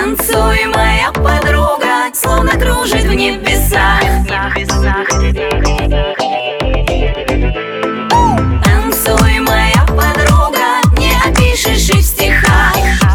Танцуй, моя подруга, словно кружит в небесах. Танцуй, моя подруга, не опишешь и в стихах.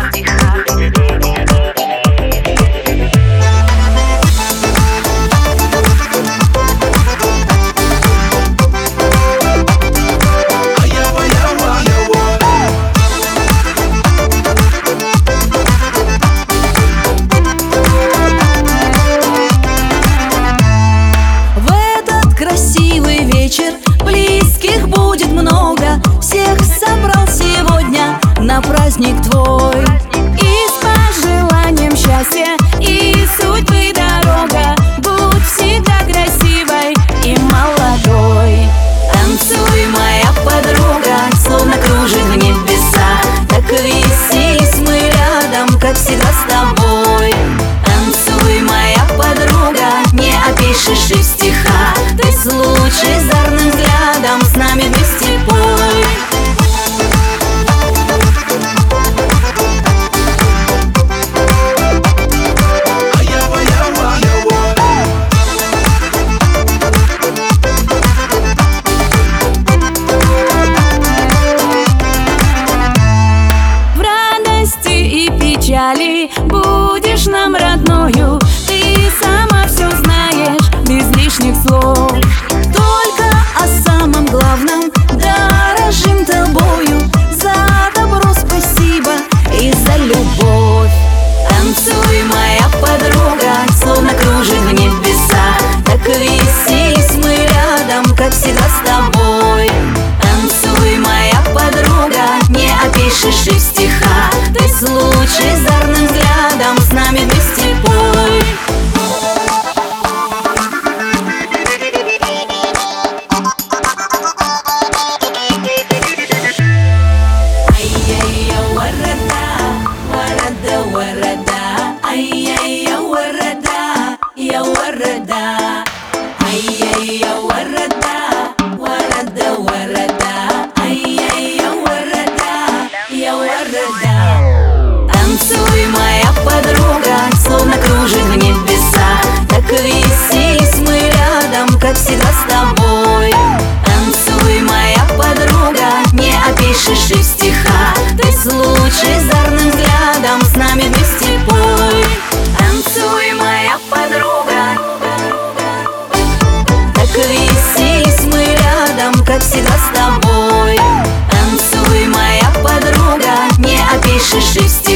Красивый вечер, близких будет много. Всех собрал сегодня на праздник твой. И с пожеланием счастья и судьбы дорога. Будь всегда красивой и молодой. Танцуй, моя подруга, словно кружит в небесах. Так веселись мы рядом, как всегда с тобой. Танцуй, моя подруга, не опишешь и в стихах. Ты с лучезарным взглядом с нами вместе пой. В радости и печали будешь нам родною. Ты сама все знаешь без лишних слов. Только о самом главном дорожим тобою. За добро спасибо и за любовь. Танцуй, моя подруга, словно кружит в небесах. Так веселись мы рядом, как всегда с тобой. Танцуй, моя подруга, не опишешь и в стихах. Ты с лучезарным взглядом с нами вместе пой. Танцуй, моя подруга, словно кружит в небесах. Так веселись мы рядом, как всегда с тобой. Танцуй, моя подруга, не опишешь и в стихах. Ты с лучезарным взглядом с нами вместе пой. Танцуй, моя подруга, так веселись мы рядом, как всегда с тобой. Танцуй, моя подруга, не опишешь и в стихах.